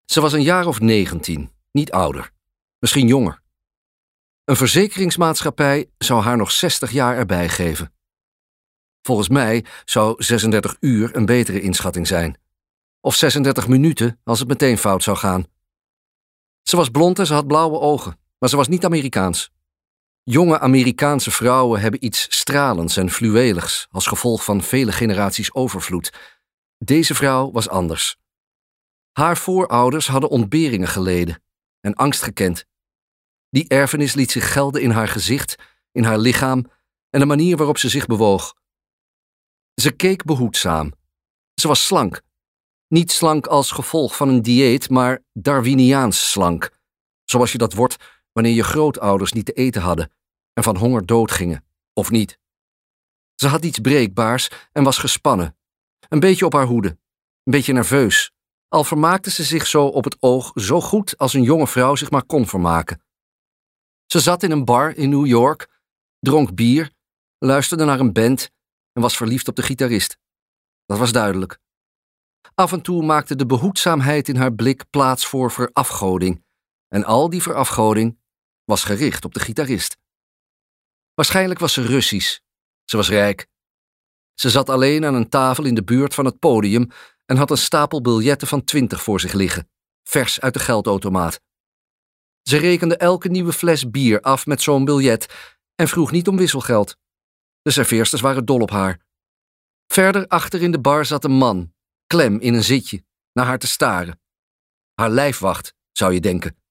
Ze was een jaar of 19, niet ouder, misschien jonger. Een verzekeringsmaatschappij zou haar nog 60 jaar erbij geven. Volgens mij zou 36 uur een betere inschatting zijn. Of 36 minuten als het meteen fout zou gaan. Ze was blond en ze had blauwe ogen, maar ze was niet Amerikaans. Jonge Amerikaanse vrouwen hebben iets stralends en fluweligs als gevolg van vele generaties overvloed. Deze vrouw was anders. Haar voorouders hadden ontberingen geleden en angst gekend. Die erfenis liet zich gelden in haar gezicht, in haar lichaam en de manier waarop ze zich bewoog. Ze keek behoedzaam. Ze was slank. Niet slank als gevolg van een dieet, maar Darwiniaans slank. Zoals je dat wordt wanneer je grootouders niet te eten hadden en van honger doodgingen, of niet. Ze had iets breekbaars en was gespannen. Een beetje op haar hoede, een beetje nerveus. Al vermaakte ze zich zo op het oog zo goed als een jonge vrouw zich maar kon vermaken. Ze zat in een bar in New York, dronk bier, luisterde naar een band en was verliefd op de gitarist. Dat was duidelijk. Af en toe maakte de behoedzaamheid in haar blik plaats voor verafgoding, en al die verafgoding was gericht op de gitarist. Waarschijnlijk was ze Russisch. Ze was rijk. Ze zat alleen aan een tafel in de buurt van het podium en had een stapel biljetten van 20 voor zich liggen, vers uit de geldautomaat. Ze rekende elke nieuwe fles bier af met zo'n biljet en vroeg niet om wisselgeld. De serveersters waren dol op haar. Verder achter in de bar zat een man, klem in een zitje, naar haar te staren. Haar lijfwacht, zou je denken.